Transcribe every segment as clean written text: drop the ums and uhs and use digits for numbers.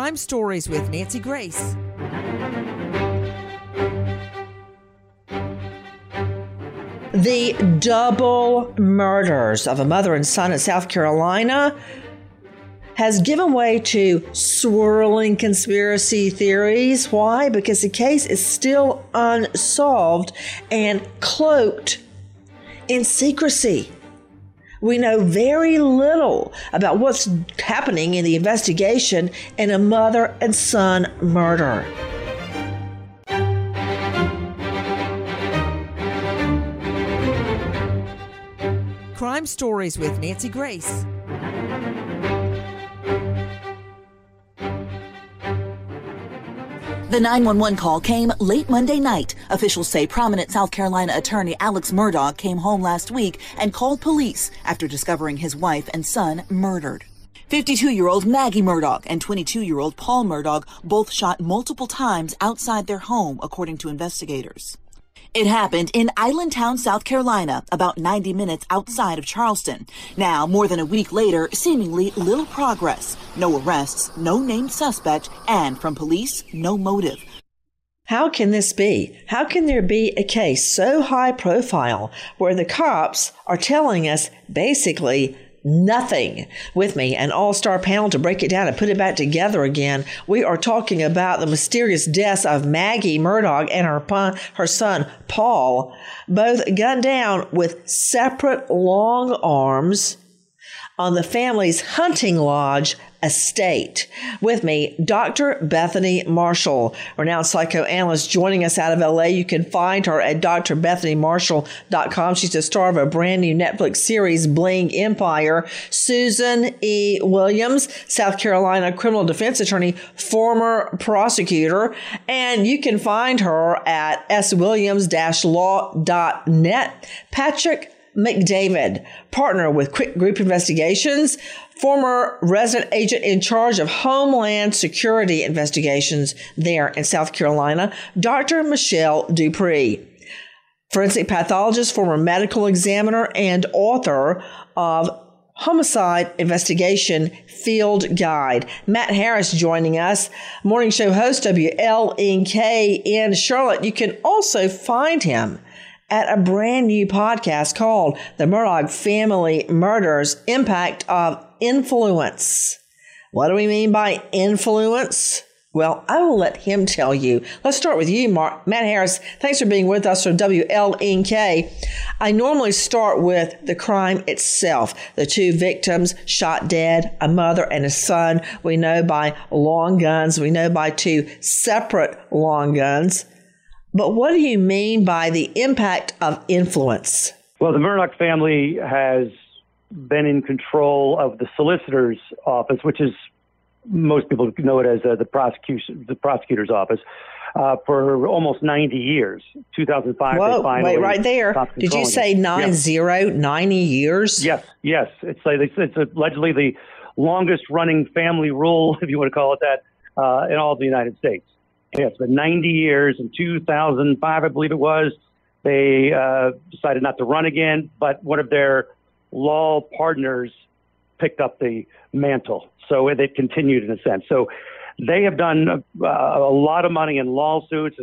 Crime Stories with Nancy Grace. The double murders of a mother and son in South Carolina has given way to swirling conspiracy theories. Why? Because the case is still unsolved and cloaked in secrecy. We know very little about what's happening in the investigation in a mother and son murder. Crime Stories with Nancy Grace. The 911 call came late Monday night. Officials say prominent South Carolina attorney Alex Murdaugh came home last week and called police after discovering his wife and son murdered. 52-year-old Maggie Murdaugh and 22-year-old Paul Murdaugh both shot multiple times outside their home, according to investigators. It happened in Islandtown, South Carolina, about 90 minutes outside of Charleston. Now, more than a week later, seemingly little progress. No arrests, no named suspect, and from police, no motive. How can this be? How can there be a case so high profile where the cops are telling us basically nothing? With me, an all-star panel to break it down and put it back together again. We are talking about the mysterious deaths of Maggie Murdaugh and her son, Paul, both gunned down with separate long arms on the family's hunting lodge estate. With me, Dr. Bethany Marshall, renowned psychoanalyst, joining us out of LA. You can find her at drbethanymarshall.com. She's the star of a brand new Netflix series, Bling Empire. Susan E. Williams, South Carolina criminal defense attorney, former prosecutor. And you can find her at swilliams-law.net. Patrick McDavid, partner with Quick Group Investigations, former resident agent in charge of Homeland Security investigations there in South Carolina. Dr. Michelle Dupree, forensic pathologist, former medical examiner, and author of Homicide Investigation Field Guide. Matt Harris joining us, morning show host, WLNK in Charlotte. You can also find him at a brand new podcast called The Murdaugh Family Murders: Impact of Influence. What do we mean by influence? Well, I will let him tell you. Let's start with you, Matt Harris. Thanks for being with us from WLNK. I normally start with the crime itself. The two victims shot dead, a mother and a son. We know by long guns. We know by two separate long guns. But what do you mean by the impact of influence? Well, the Murdaugh family has been in control of the solicitor's office, which is, most people know it as the prosecutor's office, for almost 90 years. 2005, Whoa, they finally wait, right there. Did you say 90, 90 years? Yes. It's allegedly the longest running family rule, if you want to call it that, in all of the United States. Yeah, it's been 90 years. In 2005, I believe it was, they decided not to run again, but one of their law partners picked up the mantle. So it continued in a sense. So they have done a lot of money in lawsuits.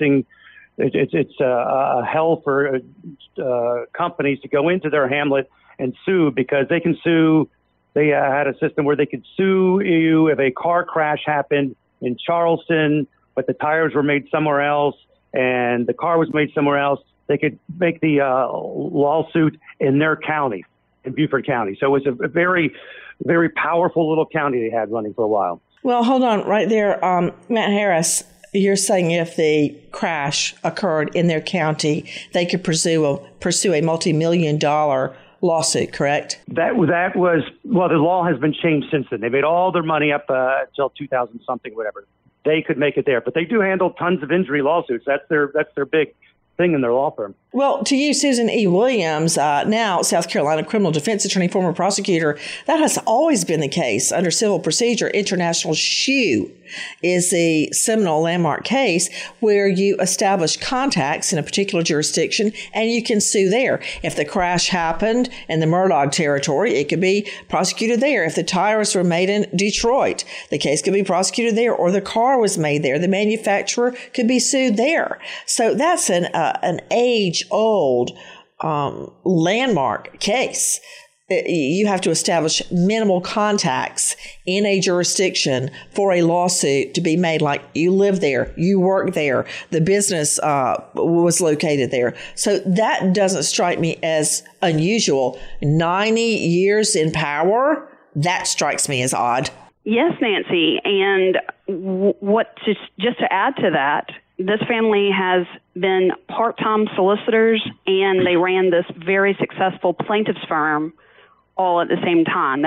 It's a hell for companies to go into their hamlet and sue, because they can sue. They had a system where they could sue you if a car crash happened in Charleston, but the tires were made somewhere else and the car was made somewhere else. They could make the lawsuit in their county, in Beaufort County. So it was a very, very powerful little county they had running for a while. Well, hold on right there. Matt Harris, you're saying if the crash occurred in their county, they could pursue a multi-million-dollar lawsuit, correct? That was, well, the law has been changed since then. They made all their money up until 2000-something, whatever. They could make it there. But they do handle tons of injury lawsuits. That's their big thing in their law firm. Well, to you, Susan E. Williams, now South Carolina criminal defense attorney, former prosecutor, that has always been the case under civil procedure. International Shoe is the seminal landmark case where you establish contacts in a particular jurisdiction and you can sue there. If the crash happened in the Murdaugh territory, it could be prosecuted there. If the tires were made in Detroit, the case could be prosecuted there, or the car was made there. The manufacturer could be sued there. So that's an age-old landmark case. You have to establish minimal contacts in a jurisdiction for a lawsuit to be made, like you live there, you work there, the business was located there. So that doesn't strike me as unusual. 90 years in power, that strikes me as odd. Yes, Nancy. And just to add to that, this family has been part-time solicitors, and they ran this very successful plaintiff's firm all at the same time.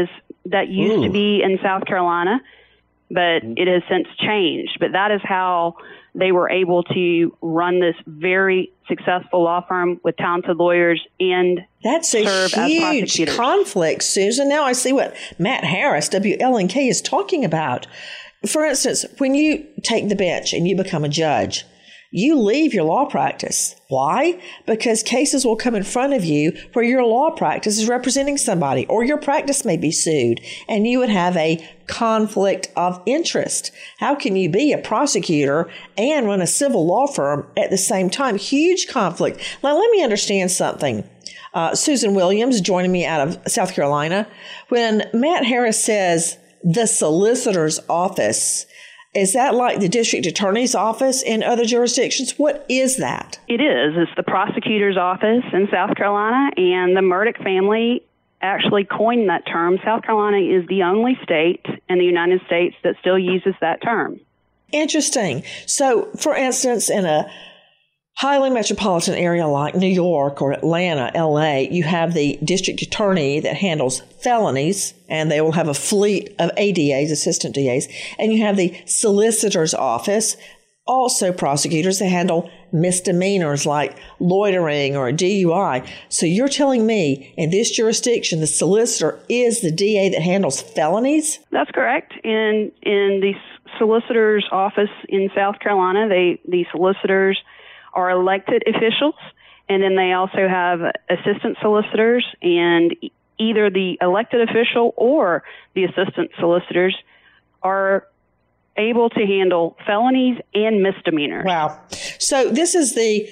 That used to be in South Carolina, but it has since changed. But that is how they were able to run this very successful law firm with talented lawyers and that's a serve as huge prosecutors. Conflict, Susan. Now I see what Matt Harris, WLNK, is talking about. For instance, when you take the bench and you become a judge, you leave your law practice. Why? Because cases will come in front of you where your law practice is representing somebody, or your practice may be sued, and you would have a conflict of interest. How can you be a prosecutor and run a civil law firm at the same time? Huge conflict. Now, let me understand something. Susan Williams joining me out of South Carolina. When Matt Harris says the solicitor's office, is that like the district attorney's office in other jurisdictions? What is that? It is. It's the prosecutor's office in South Carolina, and the Murdaugh family actually coined that term. South Carolina is the only state in the United States that still uses that term. Interesting. So, for instance, in a highly metropolitan area like New York or Atlanta, LA, you have the district attorney that handles felonies, and they will have a fleet of ADAs, assistant DAs, and you have the solicitor's office, also prosecutors that handle misdemeanors like loitering or DUI. So you're telling me in this jurisdiction, the solicitor is the DA that handles felonies? That's correct. In the solicitor's office in South Carolina, the solicitors are elected officials, and then they also have assistant solicitors, and either the elected official or the assistant solicitors are able to handle felonies and misdemeanors. Wow. So this is the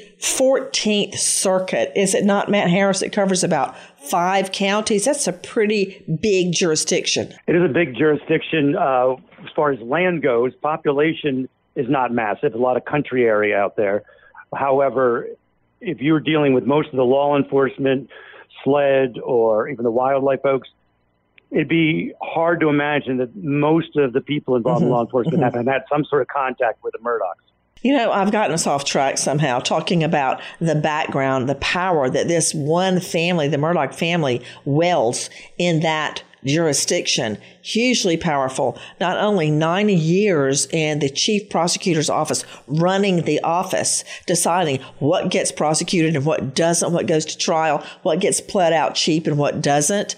14th Circuit. Is it not, Matt Harris, that covers about 5 counties? That's a pretty big jurisdiction. It is a big jurisdiction as far as land goes. Population is not massive, a lot of country area out there. However, if you're dealing with most of the law enforcement, SLED, or even the wildlife folks, it'd be hard to imagine that most of the people involved in law enforcement haven't had some sort of contact with the Murdaughs. You know, I've gotten us off track somehow talking about the background, the power that this one family, the Murdaugh family, wields in that jurisdiction. Hugely powerful. Not only 90 years in the chief prosecutor's office, running the office, deciding what gets prosecuted and what doesn't, what goes to trial, what gets pled out cheap and what doesn't,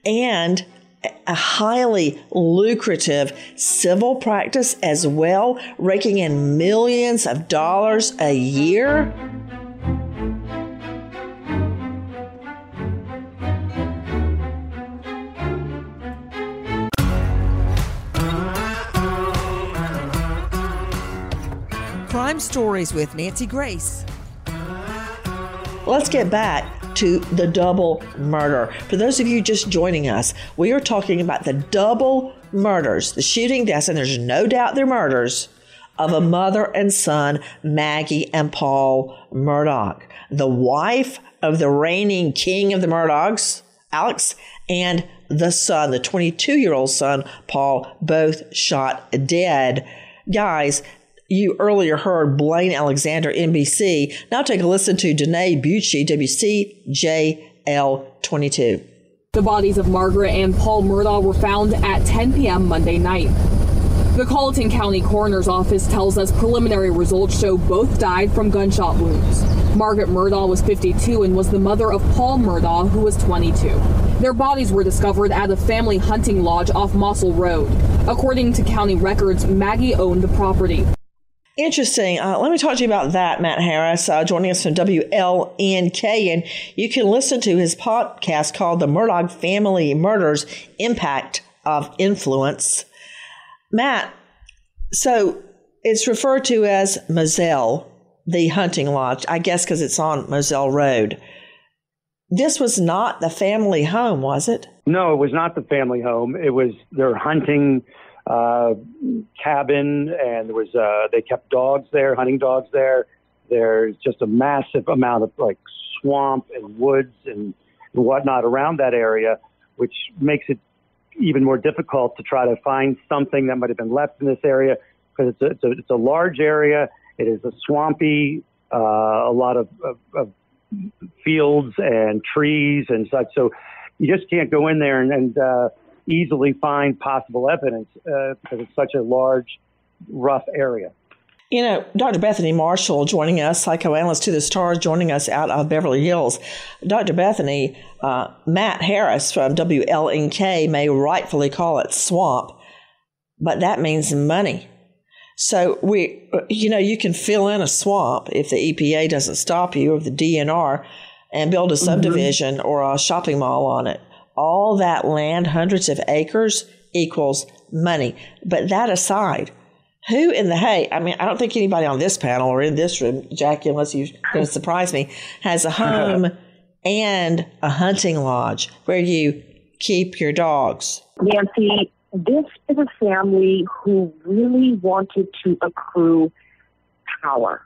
and a highly lucrative civil practice as well, raking in millions of dollars a year. Crime Stories with Nancy Grace. Let's get back to the double murder. For those of you just joining us, we are talking about the double murders, the shooting deaths, and there's no doubt they're murders, of a mother and son, Maggie and Paul Murdaugh, the wife of the reigning king of the Murdaughs, Alex, and the son, the 22-year-old son, Paul, both shot dead. Guys, you earlier heard Blaine Alexander, NBC. Now take a listen to Danae Bucci, WCJL22. The bodies of Margaret and Paul Murdaugh were found at 10 p.m. Monday night. The Colleton County Coroner's Office tells us preliminary results show both died from gunshot wounds. Margaret Murdaugh was 52 and was the mother of Paul Murdaugh, who was 22. Their bodies were discovered at a family hunting lodge off Mossel Road. According to county records, Maggie owned the property. Interesting. Let me talk to you about that, Matt Harris, joining us from WLNK. And you can listen to his podcast called The Murdaugh Family Murders: Impact of Influence. Matt, so it's referred to as Moselle, the hunting lodge, I guess because it's on Moselle Road. This was not the family home, was it? No, it was not the family home. It was their hunting cabin, and there was they kept dogs there, hunting dogs there. There's just a massive amount of like swamp and woods and whatnot around that area, which makes it even more difficult to try to find something that might have been left in this area, because it's a large area. It is a swampy, a lot of fields and trees and such. So you just can't go in there and easily find possible evidence because it's such a large, rough area. You know, Dr. Bethany Marshall joining us, psychoanalyst to the stars, joining us out of Beverly Hills. Dr. Bethany, Matt Harris from WLNK may rightfully call it swamp, but that means money. So you can fill in a swamp if the EPA doesn't stop you, or the DNR, and build a subdivision or a shopping mall on it. All that land, hundreds of acres, equals money. But that aside, who in the hay? I mean, I don't think anybody on this panel or in this room, Jackie, unless you're going to surprise me, has a home and a hunting lodge where you keep your dogs. Nancy, this is a family who really wanted to accrue power.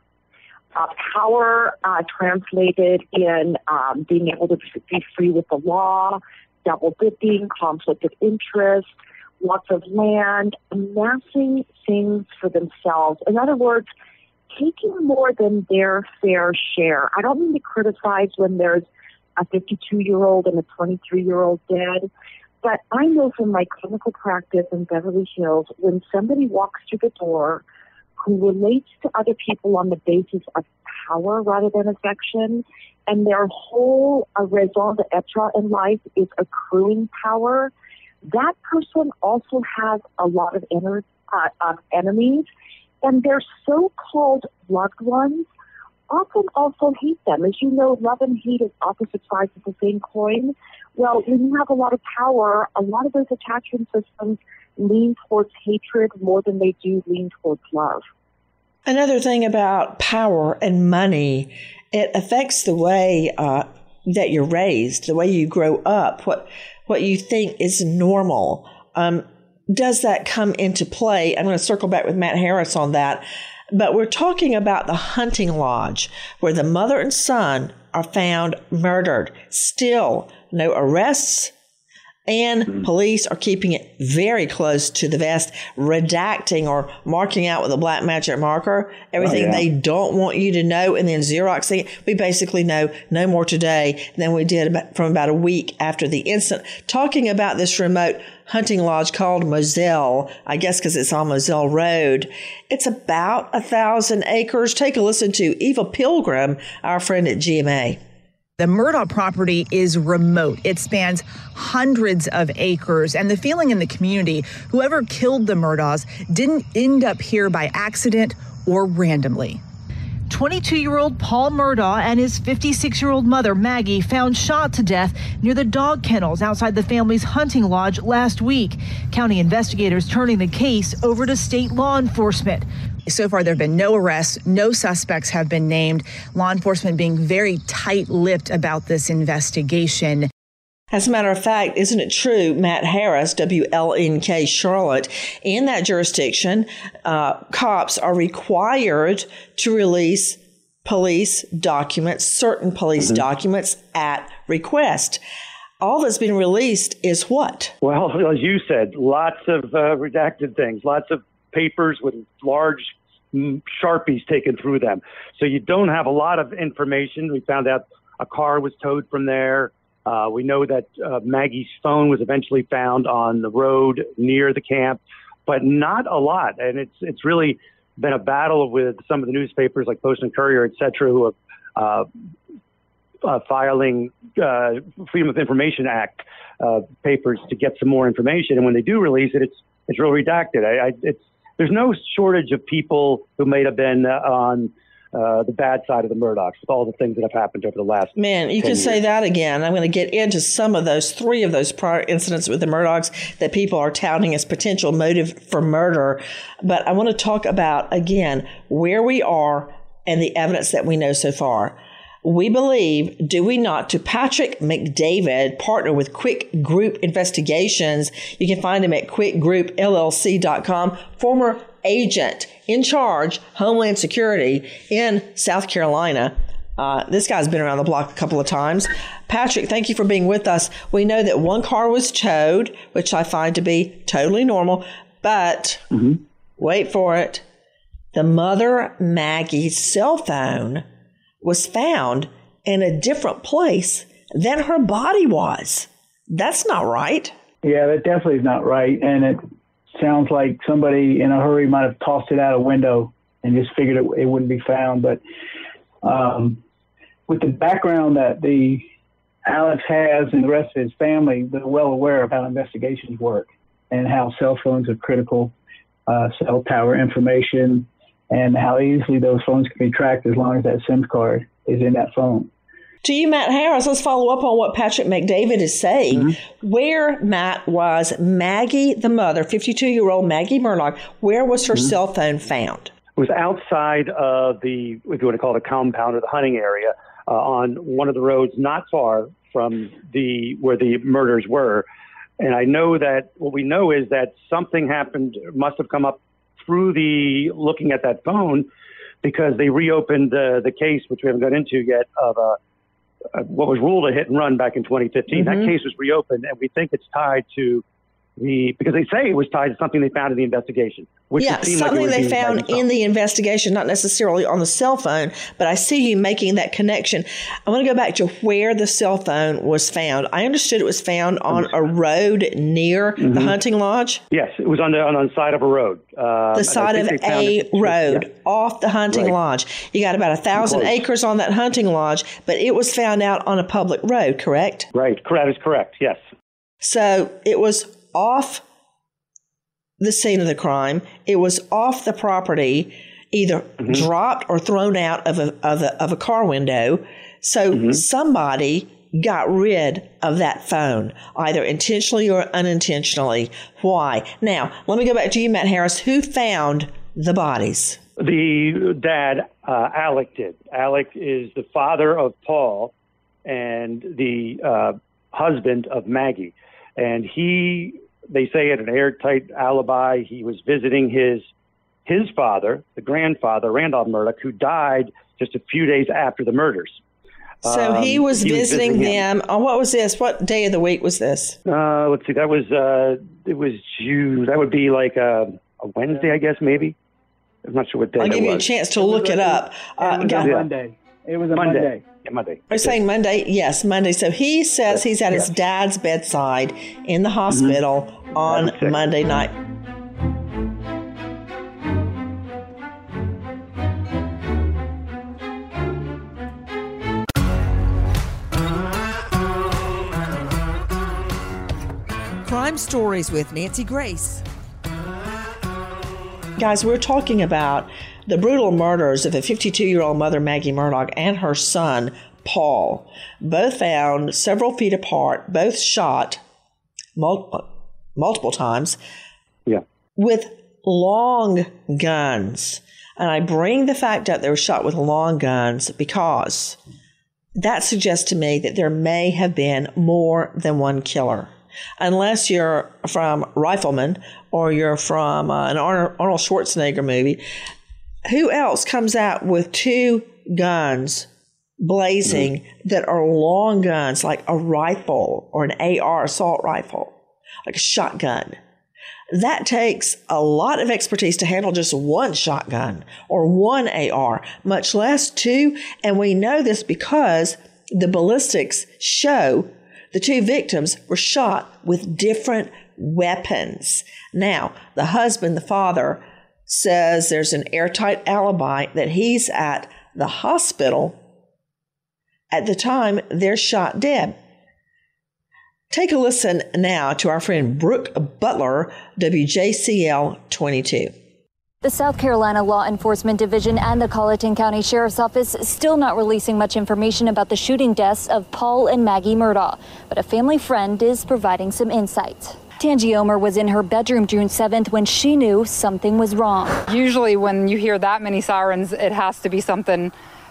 Power translated in being able to be free with the law, double dipping, conflict of interest, lots of land, amassing things for themselves. In other words, taking more than their fair share. I don't mean to criticize when there's a 52-year-old and a 23-year-old dead, but I know from my clinical practice in Beverly Hills, when somebody walks through the door who relates to other people on the basis of power rather than affection, and their whole raison d'etre in life is accruing power, that person also has a lot of enemies, and their so-called loved ones often also hate them. As you know, love and hate is opposite sides of the same coin. Well, when you have a lot of power, a lot of those attachment systems lean towards hatred more than they do lean towards love. Another thing about power and money, it affects the way that you're raised, the way you grow up, what you think is normal. Does that come into play? I'm going to circle back with Matt Harris on that. But we're talking about the hunting lodge where the mother and son are found murdered. Still, no arrests, and police are keeping it very close to the vest, redacting or marking out with a black magic marker everything they don't want you to know, and then Xeroxing it. We basically know no more today than we did from about a week after the incident. Talking about this remote hunting lodge called Moselle, I guess because it's on Moselle Road. It's about 1,000 acres. Take a listen to Eva Pilgrim, our friend at GMA. The Murdaugh property is remote. It spans hundreds of acres, and the feeling in the community, whoever killed the Murdaughs didn't end up here by accident or randomly. 22-year-old Paul Murdaugh and his 56-year-old mother, Maggie, found shot to death near the dog kennels outside the family's hunting lodge last week. County investigators turning the case over to state law enforcement. So far, there have been no arrests. No suspects have been named. Law enforcement being very tight-lipped about this investigation. As a matter of fact, isn't it true, Matt Harris, WLNK Charlotte, in that jurisdiction, cops are required to release police documents, certain police documents at request. All that's been released is what? Well, as you said, lots of redacted things, lots of papers with large Sharpies taken through them. So you don't have a lot of information. We found out a car was towed from there. We know that Maggie's phone was eventually found on the road near the camp. but not a lot. And it's really been a battle with some of the newspapers like Post and Courier, et cetera, who are filing Freedom of Information Act papers to get some more information. And when they do release it, it's real redacted. There's no shortage of people who may have been on the bad side of the Murdochs with all the things that have happened over the last Man, you can years. say that again. I'm going to get into some of those, 3 of those prior incidents with the Murdochs that people are touting as potential motive for murder. But I want to talk about, again, where we are and the evidence that we know so far. We believe, do we not, to Patrick McDavid, partner with Quick Group Investigations. You can find him at quickgroupllc.com, former agent in charge, Homeland Security in South Carolina. This guy's been around the block a couple of times. Patrick, thank you for being with us. We know that one car was towed, which I find to be totally normal, but wait for it. The mother, Maggie's cell phone was found in a different place than her body was. That's not right. Yeah, that definitely is not right. And it sounds like somebody in a hurry might have tossed it out a window and just figured it wouldn't be found. But with the background that Alex has and the rest of his family, they're well aware of how investigations work and how cell phones are critical, cell tower information, and how easily those phones can be tracked as long as that SIM card is in that phone. To you, Matt Harris, let's follow up on what Patrick McDavid is saying. Where, Matt, was Maggie, the mother, 52-year-old Maggie Murdoch, where was her cell phone found? It was outside of the, if you want to call it a compound or the hunting area, on one of the roads not far from where the murders were. And I know that what we know is that something happened, must have come up through looking at that phone, because they reopened the case, which we haven't got into yet, of what was ruled a hit and run back in 2015. That case was reopened, and we think it's tied to because they say it was tied to something they found in the investigation. Which something they found in the investigation, not necessarily on the cell phone, but I see you making that connection. I want to go back to where the cell phone was found. I understood it was found on a road near the hunting lodge. Yes, it was on the side of a road. The side of a road off the hunting lodge. You got about 1,000 acres on that hunting lodge, but it was found out on a public road, correct? Right, that is correct, yes. So it was off the scene of the crime. It was off the property, either dropped or thrown out of a car window. So somebody got rid of that phone, either intentionally or unintentionally. Why? Now, let me go back to you, Matt Harris. Who found the bodies? The dad, Alec, did. Alec is the father of Paul and the husband of Maggie. And they say at an airtight alibi, he was visiting his father, the grandfather, Randolph Murdoch, who died just a few days after the murders. So he was visiting them. What was this? What day of the week was this? Let's see. That was June. That would be like a Wednesday, I guess, maybe. I'm not sure what day it was. I'll give you a chance to look it up. Monday. It was a Monday. Yeah, Monday. Are you saying Monday? Yes, Monday. So he says he's at his dad's bedside in the hospital on Monday night. Crime Stories with Nancy Grace. Guys, we're talking about the brutal murders of a 52-year-old mother, Maggie Murdoch, and her son, Paul, both found several feet apart, both shot multiple times with long guns. And I bring the fact up they were shot with long guns because that suggests to me that there may have been more than one killer. Unless you're from Rifleman or you're from an Arnold Schwarzenegger movie. Who else comes out with 2 guns blazing that are long guns, like a rifle or an AR assault rifle, like a shotgun? That takes a lot of expertise to handle just one shotgun or one AR, much less 2. And we know this because the ballistics show the 2 victims were shot with different weapons. Now, the husband, the father, says there's an airtight alibi that he's at the hospital at the time they're shot dead. Take a listen now to our friend Brooke Butler, WJCL 22. The South Carolina Law Enforcement Division and the Colleton County Sheriff's Office still not releasing much information about the shooting deaths of Paul and Maggie Murdaugh, but a family friend is providing some insight. Tangi Omer was in her bedroom June 7th when she knew something was wrong. Usually when you hear that many sirens, it has to be something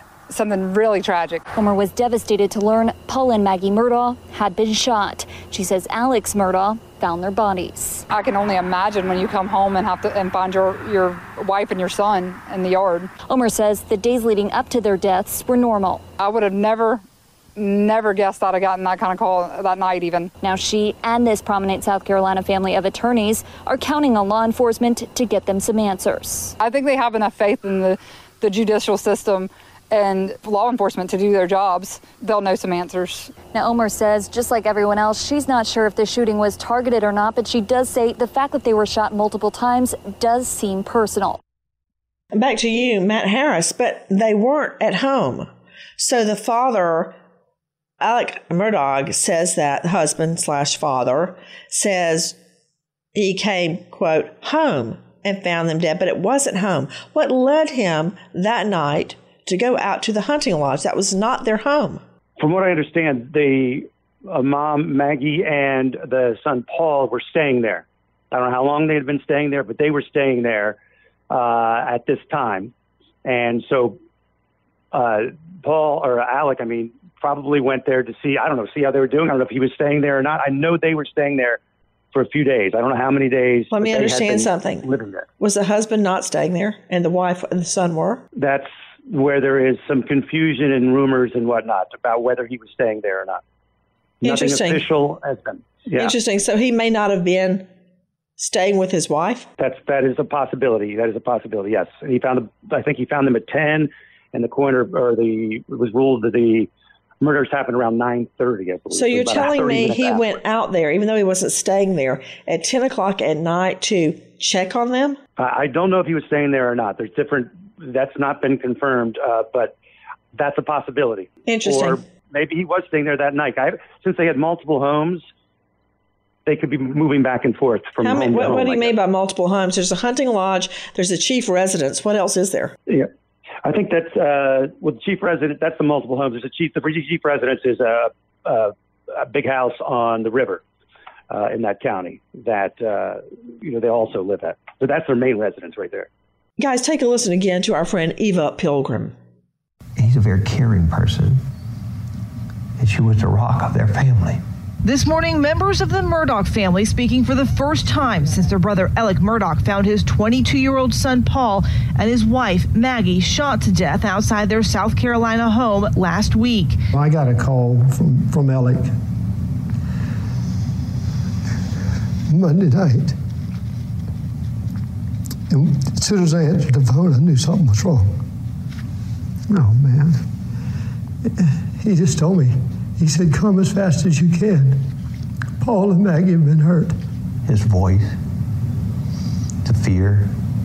really tragic. Omer was devastated to learn Paul and Maggie Murdaugh had been shot. She says Alex Murdaugh found their bodies. I can only imagine when you come home and have to find your wife and your son in the yard. Omer says the days leading up to their deaths were normal. I would have never guessed I'd have gotten that kind of call that night even. Now she and this prominent South Carolina family of attorneys are counting on law enforcement to get them some answers. I think they have enough faith in the judicial system and law enforcement to do their jobs. They'll know some answers. Now, Omer says, just like everyone else, she's not sure if the shooting was targeted or not, but she does say the fact that they were shot multiple times does seem personal. Back to you, Matt Harris, but they weren't at home. So the father, Alec Murdaugh, says that the husband/father says he came, quote, home and found them dead, but it wasn't home. What led him that night to go out to the hunting lodge? That was not their home. From what I understand, the mom, Maggie, and the son, Paul, were staying there. I don't know how long they had been staying there, but they were staying there at this time. And so Paul, or Alec, probably went there to see how they were doing. I don't know if he was staying there or not. I know they were staying there for a few days. I don't know how many days. Let me understand something. Living there. Was the husband not staying there and the wife and the son were? That's where there is some confusion and rumors and whatnot about whether he was staying there or not. Nothing official has been. Yeah. Interesting. So he may not have been staying with his wife? That is a possibility. That is a possibility, yes. And I think he found them at 10, and it was ruled that the murders happened around 9:30, I believe. So you're telling me he went out there, even though he wasn't staying there, at 10 o'clock at night to check on them? I don't know if he was staying there or not. There's different. That's not been confirmed, but that's a possibility. Interesting. Or maybe he was staying there that night. Since they had multiple homes, they could be moving back and forth from home to home. What do you mean by multiple homes? There's a hunting lodge. There's a chief residence. What else is there? Yeah, I think that's the chief residence. That's the multiple homes. There's the chief residence is a big house on the river in that county that they also live at. So that's their main residence right there. Guys, take a listen again to our friend Eva Pilgrim. He's a very caring person, and she was the rock of their family. This morning, members of the Murdaugh family speaking for the first time since their brother Alec Murdaugh found his 22-year-old son Paul and his wife Maggie shot to death outside their South Carolina home last week. I got a call from Alec Monday night. And as soon as I answered the phone, I knew something was wrong. Oh, man. He just told me. He said, come as fast as you can. Paul and Maggie have been hurt. His voice, the fear.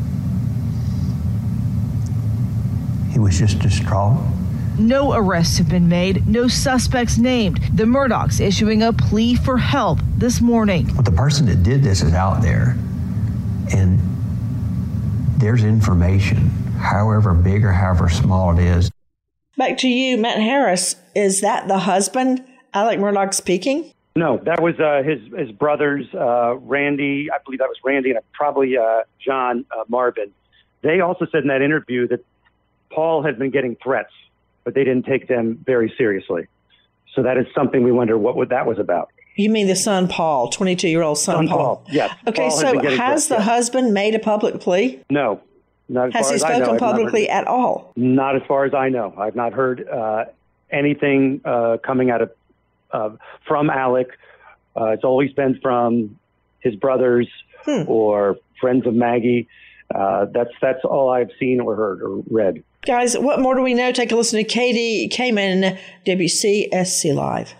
He was just distraught. No arrests have been made, no suspects named. The Murdaughs issuing a plea for help this morning. Well, the person that did this is out there, and there's information, however big or however small it is. Back to you, Matt Harris. Is that the husband, Alec Murdaugh, speaking? No, that was his brothers, Randy. I believe that was Randy, and probably John Marvin. They also said in that interview that Paul had been getting threats, but they didn't take them very seriously. So that is something we wonder what that was about. You mean the son Paul, 22-year-old son Paul? Yes. Okay, Paul so has the husband made a public plea? No. Not as has far he as I know. spoken publicly at all? Not as far as I know. I've not heard anything coming out of from Alec. It's always been from his brothers or friends of Maggie. That's all I've seen or heard or read. Guys, what more do we know? Take a listen to Katie Kamen, WCSC Live.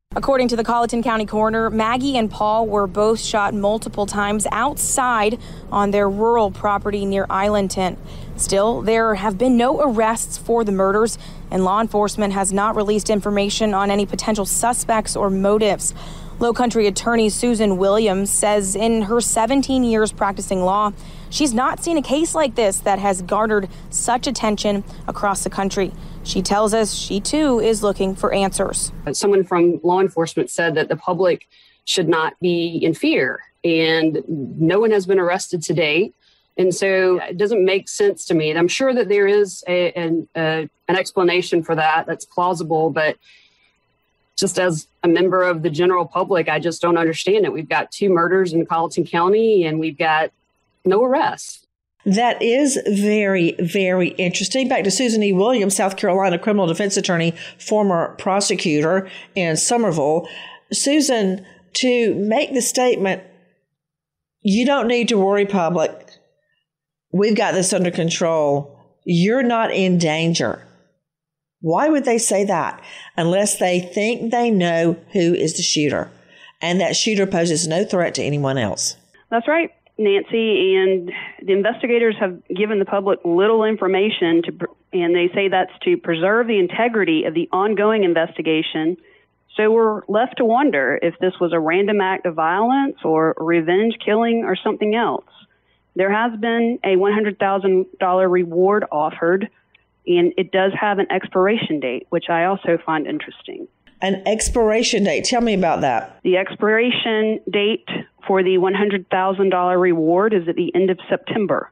According to the Colleton County coroner, Maggie and Paul were both shot multiple times outside on their rural property near Islandton. Still, there have been no arrests for the murders, and law enforcement has not released information on any potential suspects or motives. Low Country attorney Susan Williams says in her 17 years practicing law, she's not seen a case like this that has garnered such attention across the country. She tells us she, too, is looking for answers. Someone from law enforcement said that the public should not be in fear, and no one has been arrested to date. And so it doesn't make sense to me. And I'm sure that there is an explanation for that that's plausible, but just as a member of the general public, I just don't understand it. We've got 2 murders in Colleton County, and we've got no arrests. That is very, very interesting. Back to Susan E. Williams, South Carolina criminal defense attorney, former prosecutor in Somerville. Susan, to make the statement, you don't need to worry, public. We've got this under control. You're not in danger. Why would they say that? Unless they think they know who is the shooter, and that shooter poses no threat to anyone else. That's right, Nancy, and the investigators have given the public little information, and they say that's to preserve the integrity of the ongoing investigation. So we're left to wonder if this was a random act of violence or revenge killing or something else. There has been a $100,000 reward offered, and it does have an expiration date, which I also find interesting. An expiration date. Tell me about that. The expiration date for the $100,000 reward is at the end of September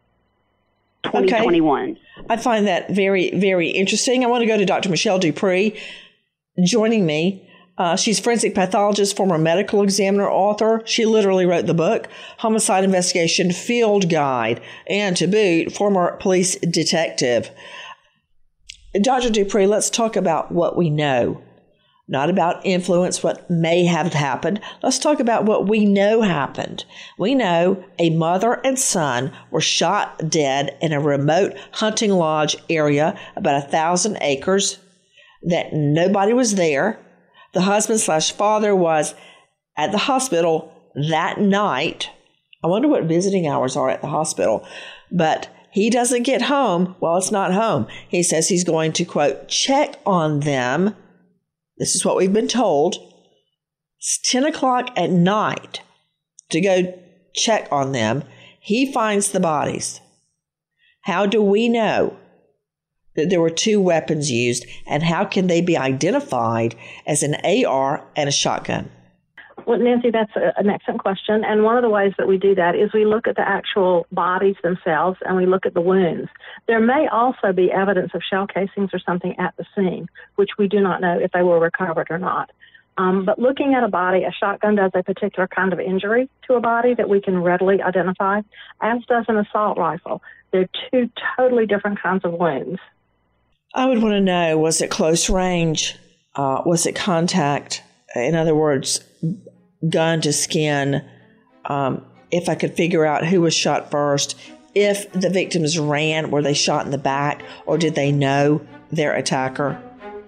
2021. Okay. I find that very, very interesting. I want to go to Dr. Michelle Dupree joining me. She's forensic pathologist, former medical examiner, author. She literally wrote the book, Homicide Investigation Field Guide, and to boot, former police detective. Dr. Dupree, let's talk about what we know. Not about influence, what may have happened. Let's talk about what we know happened. We know a mother and son were shot dead in a remote hunting lodge area, about 1,000 acres, that nobody was there. The husband/father was at the hospital that night. I wonder what visiting hours are at the hospital. But he doesn't get home. Well, it's not home. He says he's going to, quote, check on them. This is what we've been told. It's 10 o'clock at night to go check on them. He finds the bodies. How do we know that there were 2 weapons used, and how can they be identified as an AR and a shotgun? Well, Nancy, that's an excellent question. And one of the ways that we do that is we look at the actual bodies themselves and we look at the wounds. There may also be evidence of shell casings or something at the scene, which we do not know if they were recovered or not. But looking at a body, a shotgun does a particular kind of injury to a body that we can readily identify, as does an assault rifle. They're 2 totally different kinds of wounds. I would want to know, was it close range? Was it contact? In other words, gun to skin. If I could figure out who was shot first, if the victims ran, were they shot in the back, or did they know their attacker?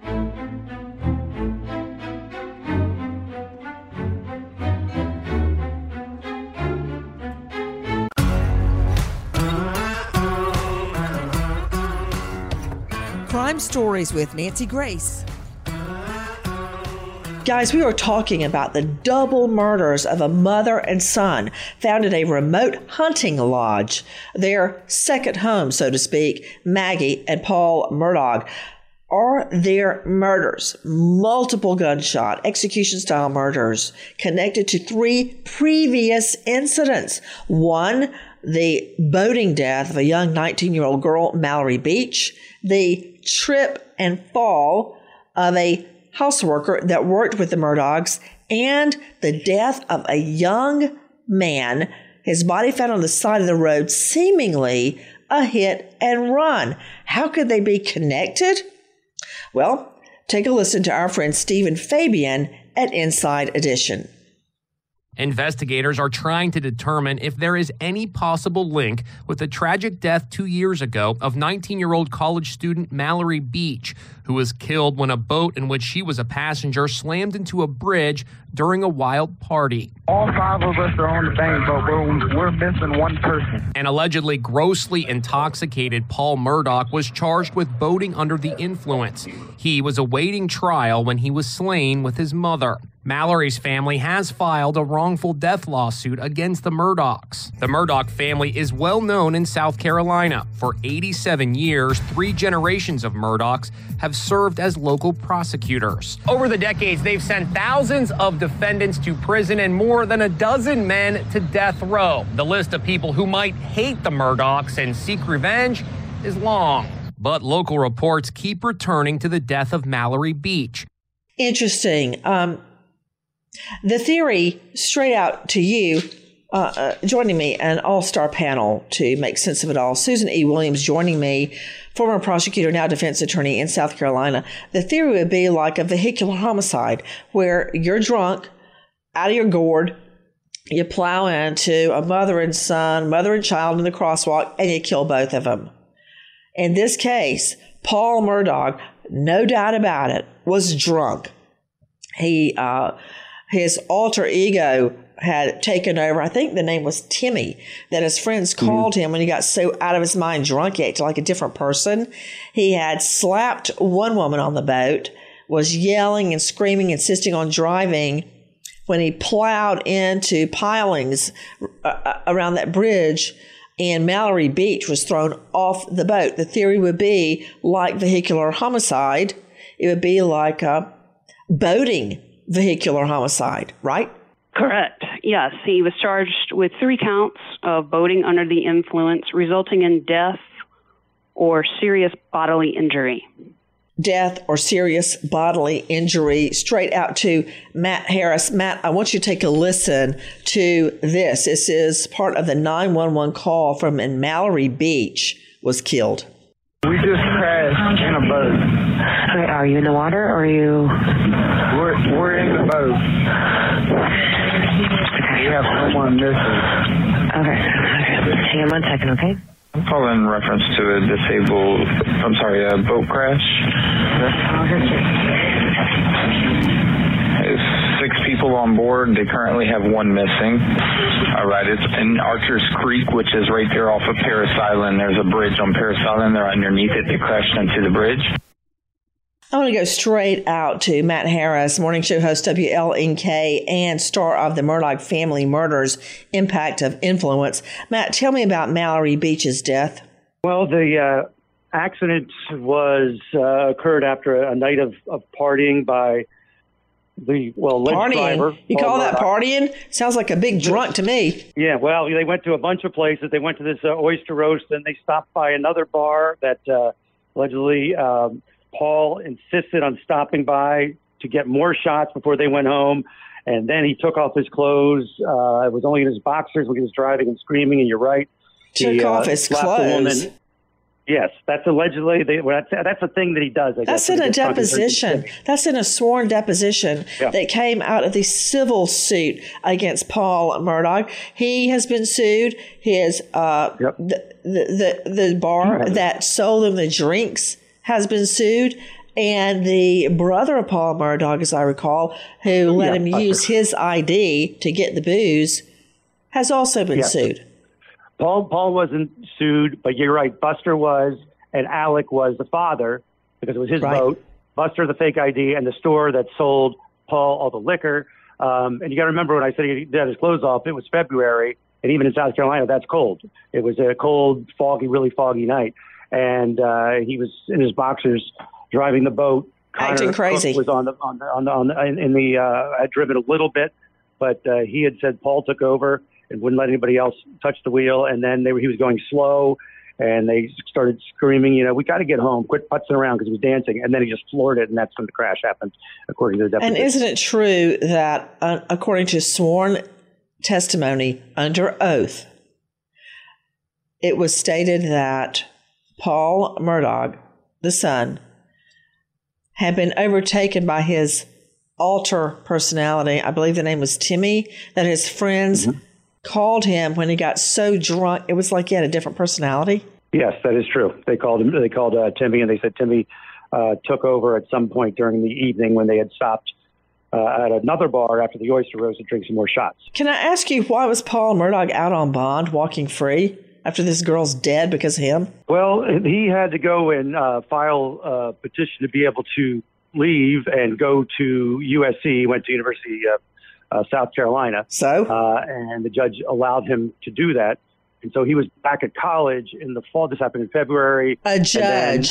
Crime Stories with Nancy Grace. Guys, we are talking about the double murders of a mother and son found at a remote hunting lodge, their second home, so to speak. Maggie and Paul Murdaugh. Are there murders, multiple gunshot, execution-style murders, connected to 3 previous incidents? One, the boating death of a young 19-year-old girl, Mallory Beach. The trip and fall of a houseworker that worked with the Murdaughs, and the death of a young man, his body found on the side of the road, seemingly a hit and run. How could they be connected? Well, take a listen to our friend Stephen Fabian at Inside Edition. Investigators are trying to determine if there is any possible link with the tragic death 2 years ago of 19-year-old college student Mallory Beach, who was killed when a boat in which she was a passenger slammed into a bridge during a wild party. All 5 of us are on the bank, but we're missing one person. An allegedly grossly intoxicated Paul Murdaugh was charged with boating under the influence. He was awaiting trial when he was slain with his mother. Mallory's family has filed a wrongful death lawsuit against the Murdaughs. The Murdaugh family is well known in South Carolina. For 87 years, 3 generations of Murdaughs have served as local prosecutors. Over the decades, they've sent thousands of defendants to prison and more than a dozen men to death row. The list of people who might hate the Murdaughs and seek revenge is long. But local reports keep returning to the death of Mallory Beach. Interesting. The theory, straight out to you, joining me, an all-star panel to make sense of it all. Susan E. Williams joining me, former prosecutor, now defense attorney in South Carolina. The theory would be like a vehicular homicide where you're drunk, out of your gourd, you plow into a mother and child in the crosswalk, and you kill both of them. In this case, Paul Murdaugh, no doubt about it, was drunk. His alter ego had taken over. I think the name was Timmy, that his friends called him when he got so out of his mind drunk, he acted like a different person. He had slapped one woman on the boat, was yelling and screaming, insisting on driving when he plowed into pilings around that bridge, and Mallory Beach was thrown off the boat. The theory would be like vehicular homicide. It would be like a boating vehicular homicide, right? Correct. Yes. He was charged with 3 counts of boating under the influence, resulting in death or serious bodily injury. Death or serious bodily injury. Straight out to Matt Harris. Matt, I want you to take a listen to this. This is part of the 911 call from when Mallory Beach was killed. We just crashed in a boat. Okay, are you in the water or are you? We're in the boat. We have someone missing. Okay. Hang on 1 second, okay? I'm calling in reference to a boat crash. There's 6 people on board. They currently have 1 missing. All right, it's in Archer's Creek, which is right there off of Paris Island. There's a bridge on Paris Island. They're underneath it. They crashed into the bridge. I want to go straight out to Matt Harris, morning show host, WLNK, and star of the Murdaugh family murders, Impact of Influence. Matt, tell me about Mallory Beach's death. Well, the accident occurred after a night of partying by the alleged driver. You call that partying? Sounds like a big drunk to me. Yeah, well, they went to a bunch of places. They went to this oyster roast, and they stopped by another bar that allegedly Paul insisted on stopping by to get more shots before they went home. And then he took off his clothes. It was only in his boxers when he was driving and screaming. And you're right. Took off his clothes. Yes, that's allegedly. That's a thing that he does. I guess, in a deposition. That's in a sworn deposition that came out of the civil suit against Paul Murdaugh. He has been sued. His the bar that sold him the drinks has been sued, and the brother of Paul Murdaugh, as I recall, who let him use his ID to get the booze, has also been sued. Paul wasn't sued, but you're right. Buster was, and Alec was the father because it was his boat. Buster, the fake ID, and the store that sold Paul all the liquor. And you got to remember when I said he had his clothes off, it was February, and even in South Carolina, that's cold. It was a cold, foggy, really foggy night. And he was in his boxers driving the boat. Acting crazy. Cook was had driven a little bit, but he had said Paul took over and wouldn't let anybody else touch the wheel. And then he was going slow, and they started screaming, we got to get home, quit putzing around, because he was dancing. And then he just floored it, and that's when the crash happened, according to the deposition. And isn't it true that, according to sworn testimony under oath, it was stated that Paul Murdaugh, the son, had been overtaken by his alter personality. I believe the name was Timmy, that his friends called him when he got so drunk. It was like he had a different personality. Yes, that is true. They called him. They called Timmy, and they said Timmy took over at some point during the evening when they had stopped at another bar after the Oyster Rose to drink some more shots. Can I ask you, why was Paul Murdaugh out on bond, walking free, after this girl's dead because of him? Well, he had to go and file a petition to be able to leave and go to USC. He went to University of South Carolina. So? And the judge allowed him to do that. And so he was back at college in the fall. This happened in February. A judge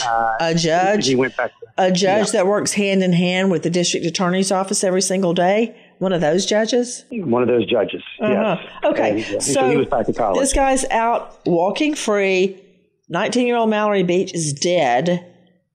He went back. That works hand in hand with the district attorney's office every single day. One of those judges? One of those judges, yes. Okay. So he was back at college. This guy's out walking free. 19-year-old Mallory Beach is dead.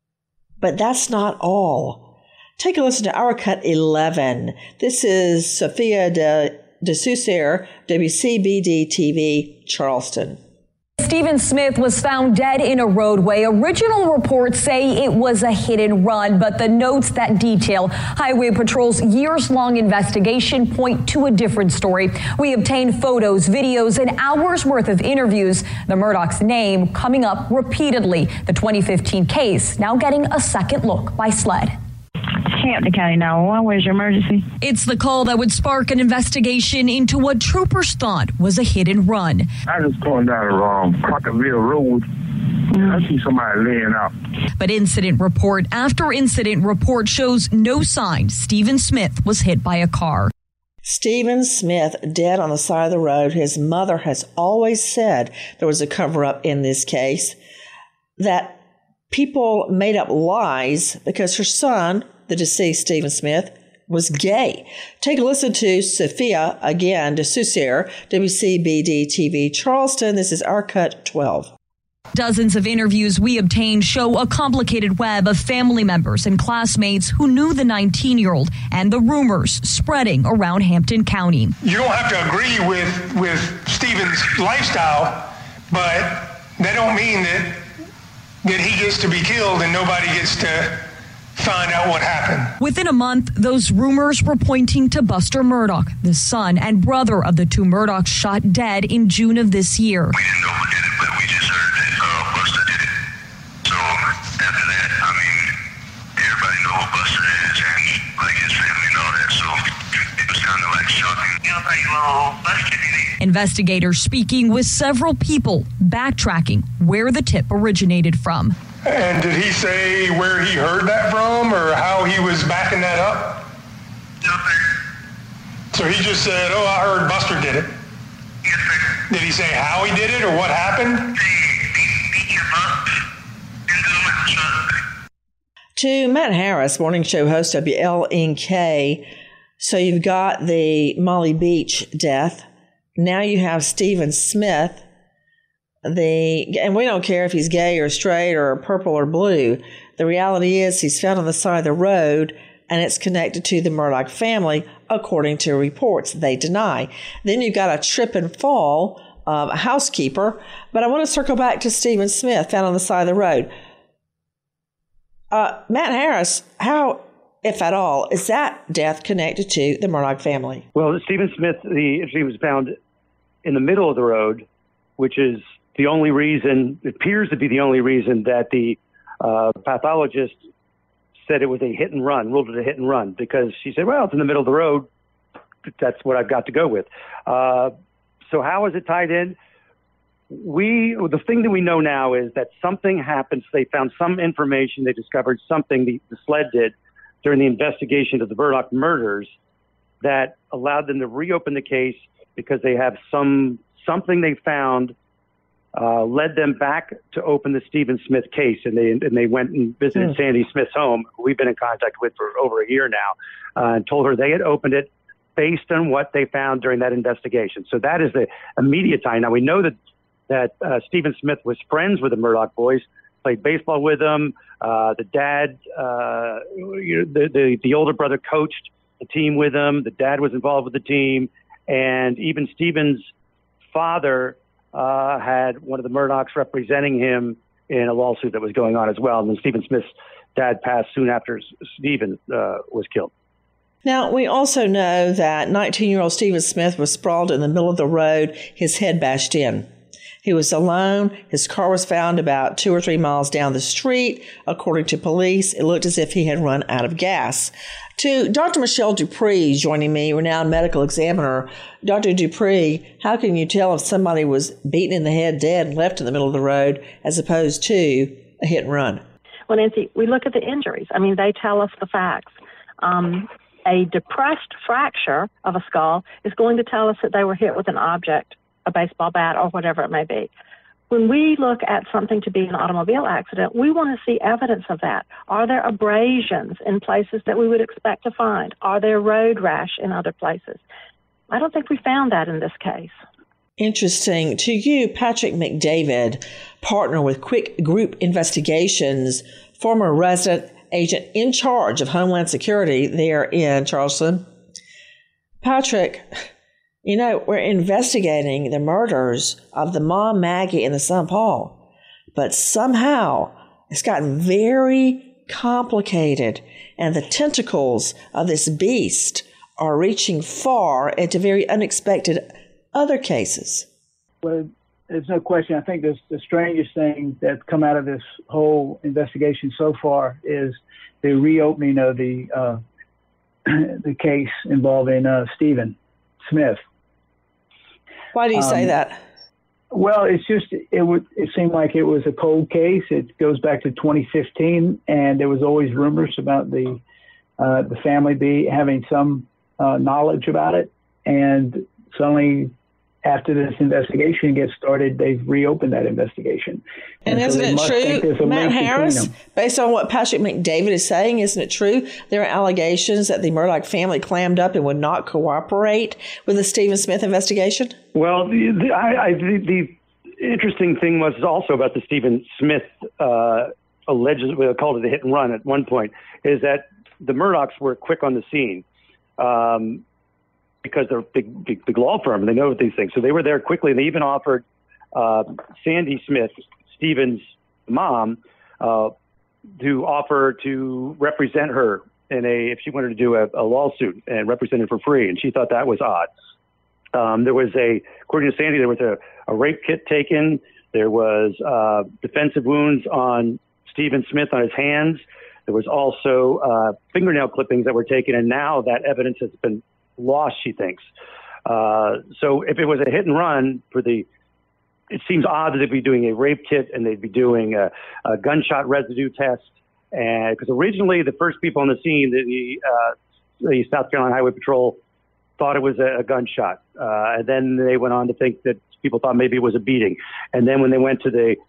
But that's not all. Take a listen to our cut 11. This is Sophia de Saussure, WCBD TV, Charleston. Stephen Smith was found dead in a roadway. Original reports say it was a hit and run, but the notes that detail Highway Patrol's years-long investigation point to a different story. We obtained photos, videos, and hours worth of interviews. The Murdaugh's name coming up repeatedly. The 2015 case now getting a second look by SLED. Hampton County 911, where's your emergency? It's the call that would spark an investigation into what troopers thought was a hit and run. I was going down Crockerville Road. I see somebody laying out. But incident report after incident report shows no sign Stephen Smith was hit by a car. Stephen Smith dead on the side of the road. His mother has always said there was a cover-up in this case, that people made up lies because her son, the deceased Stephen Smith, was gay. Take a listen to Sophia, again, de Saussure, WCBD TV, Charleston. This is our cut 12. Dozens of interviews we obtained show a complicated web of family members and classmates who knew the 19-year-old and the rumors spreading around Hampton County. You don't have to agree with Stephen's lifestyle, but that don't mean that he gets to be killed and nobody gets to find out what happened. Within a month, those rumors were pointing to Buster Murdaugh, the son and brother of the two Murdaughs shot dead in June of this year. We didn't know who did it, but we just heard that Buster did it. So after that, I mean, everybody know who Buster is and like his family and all that. So it was kind of like shocking. Nobody know who Buster did it. Investigators speaking with several people, backtracking where the tip originated from. And did he say where he heard that from or how he was backing that up? So he just said, oh, I heard Buster did it. Did he say how he did it or what happened? To Matt Harris, morning show host WLNK. So you've got the Molly Beach death. Now you have Stephen Smith. And we don't care if he's gay or straight or purple or blue. The reality is he's found on the side of the road, and it's connected to the Murdaugh family, according to reports. They deny. Then you've got a trip and fall, a housekeeper. But I want to circle back to Stephen Smith, found on the side of the road. Matt Harris, how, if at all, is that death connected to the Murdaugh family? Well, Stephen Smith, he was found in the middle of the road, which is the only reason, it appears to be the only reason that the pathologist said it was a hit and run, ruled it a hit and run, because she said, well, it's in the middle of the road. That's what I've got to go with. So how is it tied in? The thing that we know now is that something happened. They found some information. They discovered something, the SLED did, during the investigation of the Murdaugh murders that allowed them to reopen the case because they have something they found led them back to open the Stephen Smith case, and they went and visited Sandy Smith's home, who we've been in contact with for over a year now, and told her they had opened it based on what they found during that investigation. So that is the immediate tie. Now we know that Stephen Smith was friends with the Murdaugh boys, played baseball with them. The dad, the older brother coached the team with them. The dad was involved with the team, and even Stephen's father had one of the Murdaughs representing him in a lawsuit that was going on as well. And then Stephen Smith's dad passed soon after Stephen was killed. Now, we also know that 19-year-old Stephen Smith was sprawled in the middle of the road, his head bashed in. He was alone. His car was found about 2 or 3 miles down the street. According to police, it looked as if he had run out of gas. To Dr. Michelle Dupree joining me, renowned medical examiner. Dr. Dupree, how can you tell if somebody was beaten in the head dead and left in the middle of the road as opposed to a hit and run? Well, Nancy, we look at the injuries. I mean, they tell us the facts. A depressed fracture of a skull is going to tell us that they were hit with an object, a baseball bat or whatever it may be. When we look at something to be an automobile accident, we want to see evidence of that. Are there abrasions in places that we would expect to find? Are there road rash in other places? I don't think we found that in this case. Interesting. To you, Patrick McDavid, partner with Quick Group Investigations, former resident agent in charge of Homeland Security there in Charleston. Patrick, you know, we're investigating the murders of the mom, Maggie, and the son, Paul. But somehow it's gotten very complicated, and the tentacles of this beast are reaching far into very unexpected other cases. Well, there's no question. I think the strangest thing that's come out of this whole investigation so far is the reopening of the case involving Stephen Smith. Why do you say that? Well, it seemed like it was a cold case. It goes back to 2015, and there was always rumors about the family having some knowledge about it. And suddenly, after this investigation gets started, they've reopened that investigation. And isn't it true, Matt Harris, based on what Patrick McDavid is saying, isn't it true there are allegations that the Murdaugh family clammed up and would not cooperate with the Stephen Smith investigation? Well, the interesting thing was also about the Stephen Smith allegedly called it a hit and run at one point, is that the Murdaughs were quick on the scene. Because they're a big law firm and they know these things. So they were there quickly, and they even offered Sandy Smith, Stephen's mom, to offer to represent her if she wanted to do a lawsuit and represent her for free. And she thought that was odd. There was according to Sandy, there was a rape kit taken. There was defensive wounds on Stephen Smith on his hands. There was also fingernail clippings that were taken, and now that evidence has been lost, she thinks. So if it was a hit and run it seems odd that they'd be doing a rape kit and they'd be doing a gunshot residue test. And because originally the first people on the scene, the South Carolina Highway Patrol thought it was a gunshot. And then they went on to think that people thought maybe it was a beating. And then when they went to the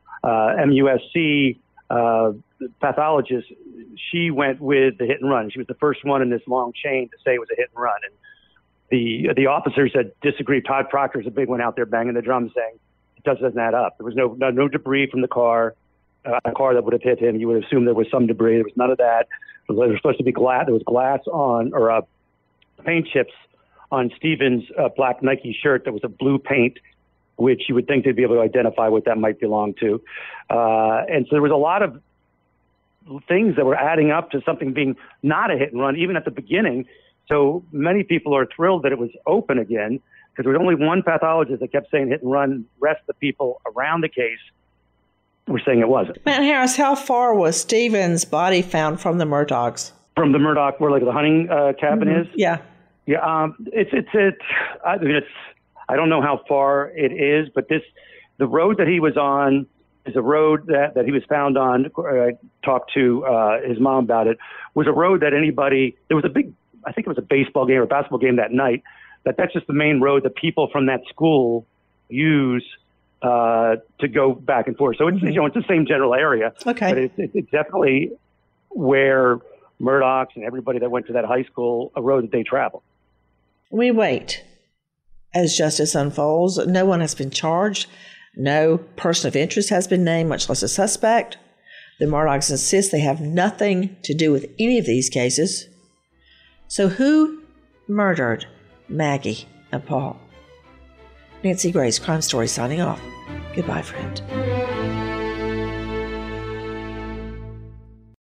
MUSC pathologist, she went with the hit and run. She was the first one in this long chain to say it was a hit and run. And the officers had disagreed. Todd Proctor's a big one out there banging the drum saying it doesn't add up. There was no debris from the car, a car that would have hit him. You would assume there was some debris. There was none of that. There was supposed to be glass. There was glass on, or paint chips on Stephen's black Nike shirt that was a blue paint, which you would think they'd be able to identify what that might belong to. And so there was a lot of things that were adding up to something being not a hit and run, even at the beginning. So many people are thrilled that it was open again, because there was only one pathologist that kept saying hit and run. The rest of the people around the case were saying it wasn't. Matt Harris, how far was Stephen's body found from the Murdaughs? From the Murdaugh, where like the hunting cabin is? Yeah. Yeah. I don't know how far it is, but the road that he was on is a road that he was found on. I talked to his mom about it. Was a road that there was I think it was a baseball game or basketball game that night. That's just the main road that people from that school use to go back and forth. So it's it's the same general area. Okay. But it's definitely where Murdaughs and everybody that went to that high school, a road that they travel. We wait as justice unfolds. No one has been charged. No person of interest has been named, much less a suspect. The Murdaughs insist they have nothing to do with any of these cases. So who murdered Maggie and Paul? Nancy Grace, Crime Story, signing off. Goodbye, friend.